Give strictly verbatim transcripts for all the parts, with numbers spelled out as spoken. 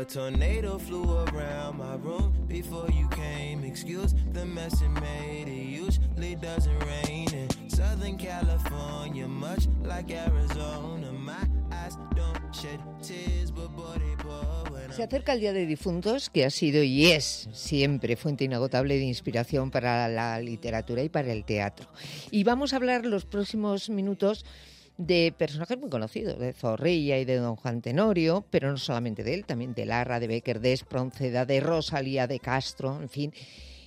tornado flew around my room before you came. Excuse the mess it made. It usually doesn't rain in Southern California, much like Arizona. My eyes don't shed tears, but boy they pour when Se acerca el Día de Difuntos, que ha sido y es siempre fuente inagotable de inspiración para la literatura y para el teatro. Y vamos a hablar los próximos minutos de personajes muy conocidos, de Zorrilla y de Don Juan Tenorio, pero no solamente de él, también de Larra, de Bécquer, de Espronceda, de Rosalía de Castro, en fin.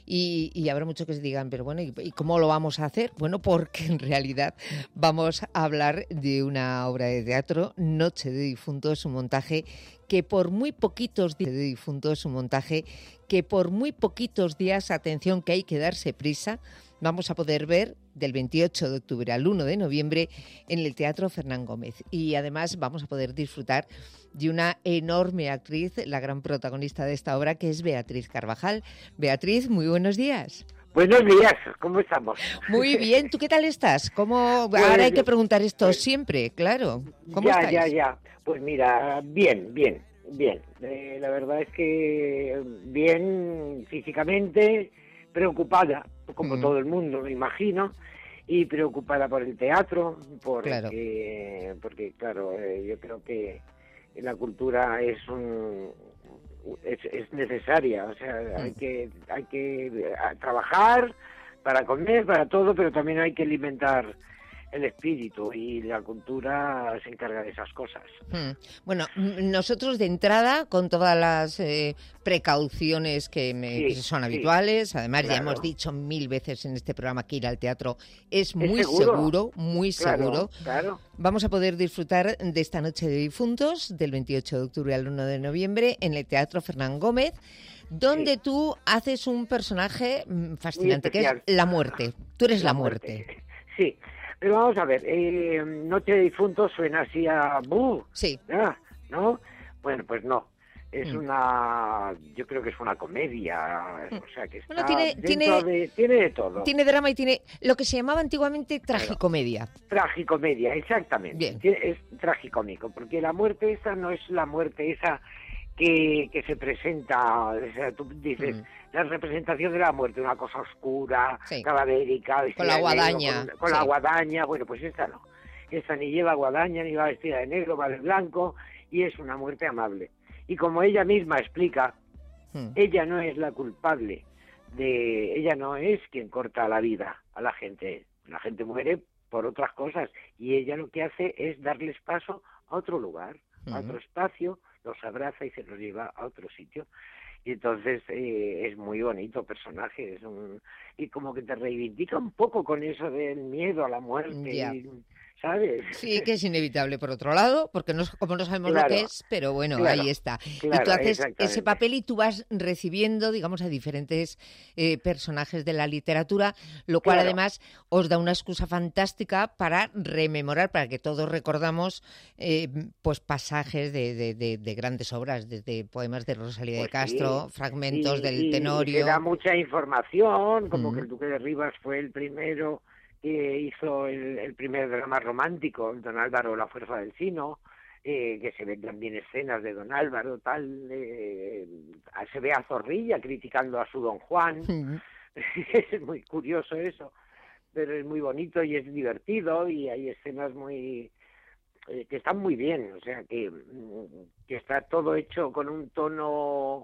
Y, y habrá muchos que se digan, pero bueno, ¿y, ¿y cómo lo vamos a hacer? Bueno, porque en realidad vamos a hablar de una obra de teatro, Noche de Difuntos, un montaje que por muy poquitos días de difuntos, un montaje que por muy poquitos días, atención que hay que darse prisa, vamos a poder ver del veintiocho de octubre al uno de noviembre en el Teatro Fernán Gómez. Y además vamos a poder disfrutar de una enorme actriz, la gran protagonista de esta obra, que es Beatriz Carvajal. Beatriz, muy buenos días. Buenos días, ¿cómo estamos? Muy bien, ¿tú qué tal estás? ¿Cómo? Pues, ahora hay que preguntar esto pues, siempre, claro. ¿Cómo ya, estáis? Ya, ya, Pues mira, bien, bien, bien. Eh, la verdad es que bien físicamente, preocupada, como mm. todo el mundo, me imagino, y preocupada por el teatro, porque, claro. porque claro, eh, yo creo que la cultura es un... Es, es necesaria, o sea, mm. hay que hay que trabajar para comer, para todo, pero también hay que alimentar el espíritu y la cultura se encarga de esas cosas. Hmm. Bueno, nosotros de entrada, con todas las eh, precauciones que, me, sí, que son sí, habituales, además claro. ya hemos dicho mil veces en este programa que ir al teatro es, es muy seguro, seguro, muy claro, seguro. Claro. Vamos a poder disfrutar de esta Noche de Difuntos, del veintiocho de octubre al uno de noviembre, en el Teatro Fernán Gómez, donde sí. tú haces un personaje fascinante, que es la muerte. Tú eres la, la muerte. muerte. Sí. Pero vamos a ver, eh, Noche de Difuntos suena así a... ¡buh! Sí. ¿Ah? ¿No? Bueno, pues no. Es mm. una... Yo creo que es una comedia, mm. o sea, que está bueno, tiene, dentro tiene, de... Tiene de todo. Tiene drama y tiene lo que se llamaba antiguamente tragicomedia. Claro. Tragicomedia, exactamente. Bien. Es tragicómico, porque la muerte esa no es la muerte esa que, que se presenta, o sea, tú dices... Mm. La representación de la muerte, una cosa oscura, sí. cadavérica, con la guadaña. Negro, con, con sí. la guadaña, bueno, pues esta no. Esta ni lleva guadaña, ni va vestida de negro, va de blanco, y es una muerte amable. Y como ella misma explica, hmm. ella no es la culpable, de ella no es quien corta la vida a la gente. La gente muere por otras cosas, y ella lo que hace es darles paso a otro lugar, hmm. a otro espacio, los abraza y se los lleva a otro sitio. Y entonces eh, es muy bonito personaje, es un y como que te reivindica un poco con eso del miedo a la muerte, y, ¿sabes? Sí, que es inevitable por otro lado, porque no, como no sabemos claro, lo que es, pero bueno, claro, ahí está. Claro, y tú haces ese papel y tú vas recibiendo, digamos, a diferentes eh, personajes de la literatura, lo cual claro. además os da una excusa fantástica para rememorar, para que todos recordamos eh, pues pasajes de, de, de, de grandes obras, desde poemas de Rosalía pues de Castro, sí. fragmentos y, del y, Tenorio. Y te da mucha información, como mm. que el Duque de Rivas fue el primero que hizo el, el primer drama romántico, Don Álvaro, La fuerza del Sino, eh, que se ven también escenas de Don Álvaro, tal, eh, se ve a Zorrilla criticando a su Don Juan, mm. es muy curioso eso, pero es muy bonito y es divertido y hay escenas muy eh, que están muy bien, o sea, que, que está todo hecho con un tono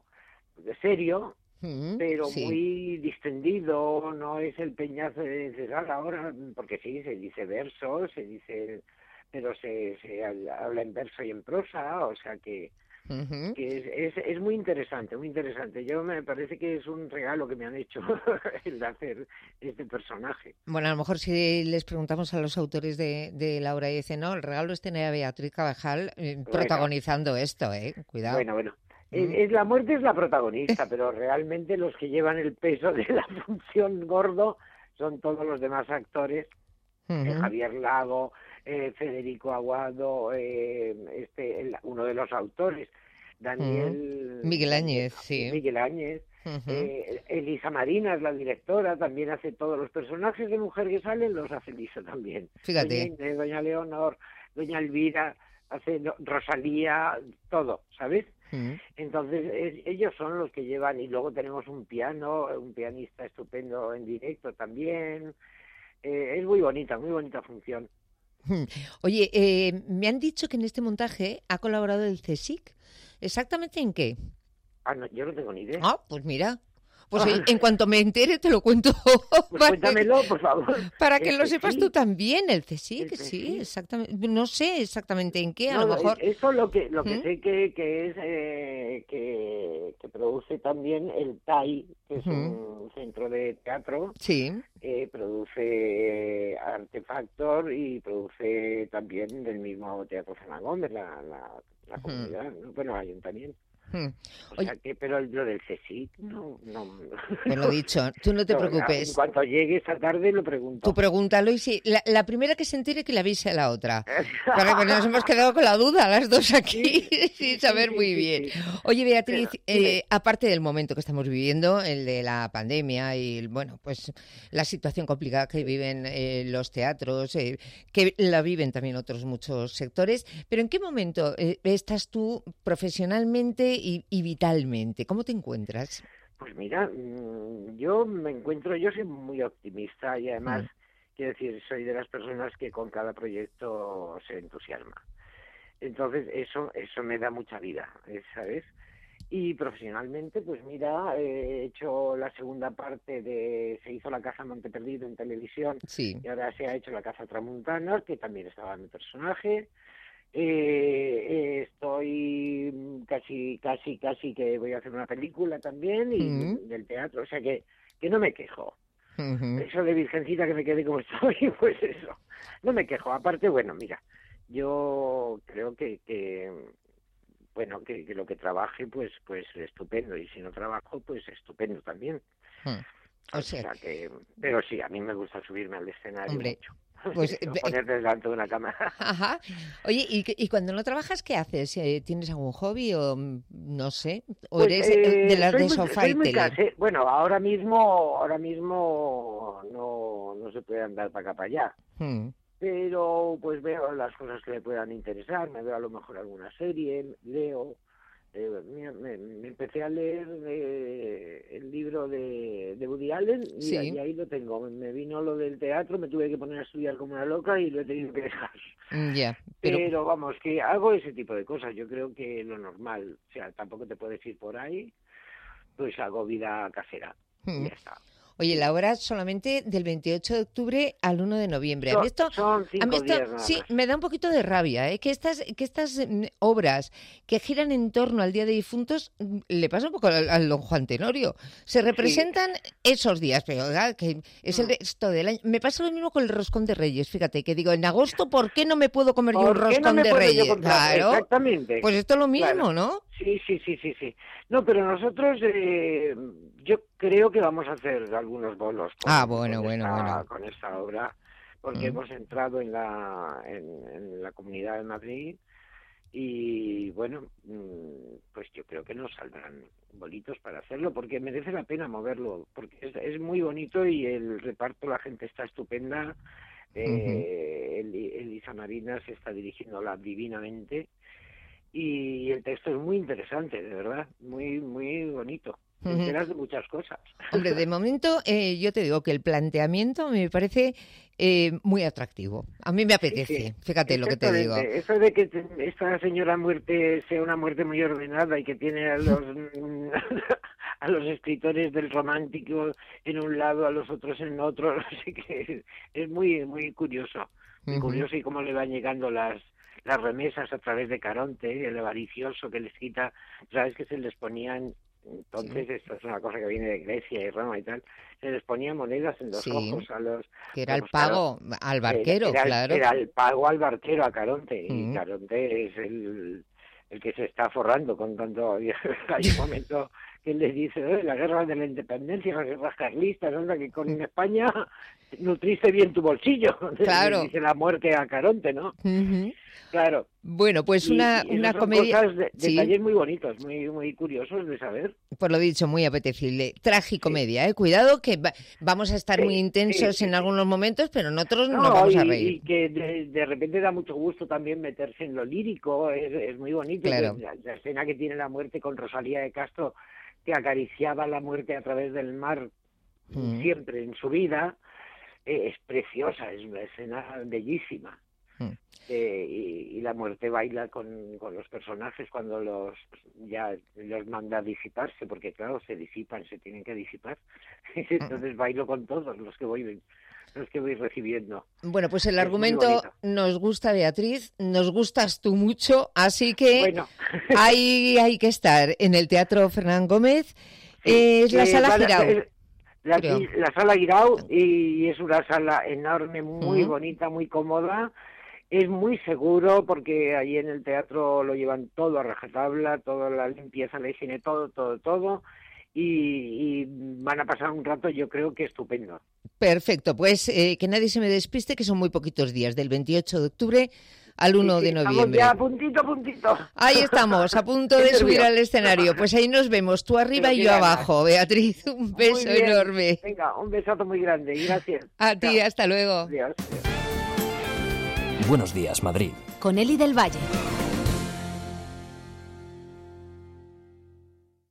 serio, Mm, pero sí. muy distendido, no es el peñazo de César ahora, porque sí, se dice verso, se dice, pero se, se habla en verso y en prosa, o sea que, uh-huh. que es, es, es muy interesante, muy interesante. Yo me parece que es un regalo que me han hecho el de hacer este personaje. Bueno, a lo mejor si les preguntamos a los autores de, de la obra y dicen, no, el regalo es tener a Beatriz Carvajal eh, bueno, protagonizando esto, ¿eh? Cuidado. Bueno, bueno. Es, es la muerte es la protagonista, pero realmente los que llevan el peso de la función gordo son todos los demás actores, uh-huh. eh, Javier Lago, eh, Federico Aguado, eh, este el, uno de los autores, Daniel... Uh-huh. Miguel Áñez, sí. Miguel Áñez. Uh-huh. eh, Elisa Marina es la directora, también hace todos los personajes de mujer que salen, los hace Elisa también. Fíjate. Doña Inés, Doña Leonor, Doña Elvira, hace Rosalía, todo, ¿sabes? Mm. Entonces es, ellos son los que llevan, y luego tenemos un piano, un pianista estupendo en directo también. Eh, es muy bonita, muy bonita función. Oye, eh, me han dicho que en este montaje ha colaborado el CSIC. ¿Exactamente en qué? Ah, no, yo no tengo ni idea. Ah, pues mira. Pues en, en cuanto me entere te lo cuento. Pues cuéntamelo, por favor. Para que el lo sepas CSIC. Tú también, el CSIC, El sí, exactamente. No sé exactamente en qué, a no, lo mejor. Eso lo que lo que ¿Mm? sé que, que es eh, que, que produce también el T A I, que es ¿Mm? un centro de teatro. Sí. Eh, produce Artefactor y produce también del mismo Teatro Zona Gómez, la, la, la comunidad, ¿no? Bueno, el ayuntamiento. Hmm. O sea que, pero lo del CSIC, no, no. Pues lo dicho, tú no te no, preocupes. En cuanto llegue esta tarde lo pregunto. Tú pregúntalo y si la, la primera que se entere que le avise a la otra. Para que nos hemos quedado con la duda las dos aquí sí, sin saber sí, muy sí, bien. Sí. Oye, Beatriz, pero, eh, aparte del momento que estamos viviendo, el de la pandemia y bueno, pues la situación complicada que viven eh, los teatros, eh, que la viven también otros muchos sectores, pero ¿en qué momento eh, estás tú profesionalmente Y, y vitalmente? ¿Cómo te encuentras? Pues mira, yo me encuentro, yo soy muy optimista y además, mm. quiero decir, soy de las personas que con cada proyecto se entusiasma. Entonces eso eso me da mucha vida, ¿sabes? Y profesionalmente, pues mira, he hecho la segunda parte de, se hizo La Casa Monte Perdido en televisión, sí. Y ahora se ha hecho La Casa Tramuntana, que también estaba mi personaje. Eh, estoy casi, casi, casi que voy a hacer una película también y uh-huh. del teatro, o sea que, que no me quejo. Uh-huh. Eso de virgencita que me quede como estoy, pues eso, no me quejo. Aparte, bueno, mira, yo creo que, que bueno, que, que lo que trabaje, pues, pues estupendo, y si no trabajo, pues estupendo también. Uh-huh. O, sea, o sea que, pero sí, a mí me gusta subirme al escenario Hombre. mucho. Pues ponerte delante de una cámara. Ajá. Oye, ¿y, y cuando no trabajas qué haces? ¿Tienes algún hobby o no sé? ¿O pues, eres eh, de las de muy, sofá y tele? Case... Bueno, ahora mismo, ahora mismo no, no se puede andar para acá para allá. Hmm. Pero pues veo las cosas que me puedan interesar, me veo a lo mejor alguna serie, leo. Eh, me, me, me empecé a leer eh, el libro de, de Woody Allen y, sí. y ahí lo tengo. Me vino lo del teatro, me tuve que poner a estudiar como una loca y lo he tenido que dejar. Yeah, pero... pero vamos, que hago ese tipo de cosas. Yo creo que lo normal, o sea, tampoco te puedes ir por ahí, pues hago vida casera. Hmm. Y ya está. Oye, la hora solamente del veintiocho de octubre al uno de noviembre. Son, a mí esto, son cinco a mí esto días nada sí, más. Me da un poquito de rabia, ¿eh? que estas, que estas mm, obras que giran en torno al Día de Difuntos, mm, le pasa un poco al, al don Juan Tenorio. Se representan sí. esos días, pero ¿verdad? Que es el resto del año. Me pasa lo mismo con el Roscón de Reyes, fíjate, que digo, en agosto, ¿por qué no me puedo comer yo un Roscón no de Reyes? Claro. Exactamente. Pues esto es lo mismo, claro. ¿no? Sí, sí, sí, sí, sí. No, pero nosotros, eh, yo creo que vamos a hacer algunos bolos con, ah, bueno, con, bueno, esta, bueno. con esta obra, porque mm. hemos entrado en la, en, en la Comunidad de Madrid y, bueno, pues yo creo que nos saldrán bolitos para hacerlo, porque merece la pena moverlo, porque es, es muy bonito y el reparto, la gente está estupenda, eh, uh-huh. Elisa Marina se está dirigiéndola divinamente. Y el texto es muy interesante, de verdad, muy muy bonito. Te uh-huh. enteras de muchas cosas. Hombre, de momento eh, yo te digo que el planteamiento me parece eh, muy atractivo. A mí me apetece, sí, sí. Fíjate lo que te digo. Eso de que te, esta señora muerte sea una muerte muy ordenada y que tiene a los a los escritores del romántico en un lado, a los otros en otro, así que es muy muy curioso. Muy uh-huh. curioso y cómo le van llegando las las remesas a través de Caronte, el avaricioso que les quita, sabes que se les ponían, entonces sí. Esto es una cosa que viene de Grecia y Roma y tal, se les ponían monedas en los sí. ojos a los... Que era el pago Caron, al barquero, era, claro. Era el pago al barquero, a Caronte, uh-huh. y Caronte es el, el que se está forrando con tanto... Hay un momento que le dice, eh, la guerra de la independencia, las guerras carlistas, anda, que con España nutriste bien tu bolsillo. Claro. Le dice la muerte a Caronte, ¿no? Uh-huh. Claro. Bueno, pues una, y, y una son comedia... Cosas de, sí. Detalles muy bonitos, muy muy curiosos de saber. Por lo dicho, muy apetecible. Tragicomedia, ¿eh? Cuidado que va, vamos a estar sí, muy intensos sí, en sí. algunos momentos, pero en otros no, nos vamos y, a reír. Y que de, de repente da mucho gusto también meterse en lo lírico, es, es muy bonito. Claro. La, la escena que tiene la muerte con Rosalía de Castro, que acariciaba la muerte a través del mar mm. siempre en su vida, eh, es preciosa, es una escena bellísima. Mm. Eh, y, y la muerte baila con, con los personajes cuando los ya los manda a disiparse, porque claro, se disipan, se tienen que disipar. Entonces bailo con todos los que voy los que voy recibiendo. Bueno, pues el es argumento nos gusta, Beatriz, nos gustas tú mucho, así que bueno. ahí hay que estar en el Teatro Fernán Gómez. Sí, es la eh, Sala Guirao. La, la Sala Guirao, y es una sala enorme, muy uh-huh. bonita, muy cómoda. Es muy seguro porque allí en el teatro lo llevan todo a rajatabla, toda la limpieza, la higiene, todo, todo, todo. Y, y van a pasar un rato, yo creo que estupendo. Perfecto, pues eh, que nadie se me despiste, que son muy poquitos días, del veintiocho de octubre al uno sí, sí, de noviembre. Estamos ya puntito, puntito. Ahí estamos, a punto de subir al escenario. Pues ahí nos vemos, tú arriba y yo ganas. abajo. Beatriz, un beso enorme. Venga, un besazo muy grande y gracias. A ti, Chao. Hasta luego. Adiós. Buenos días, Madrid. Con Eli del Valle.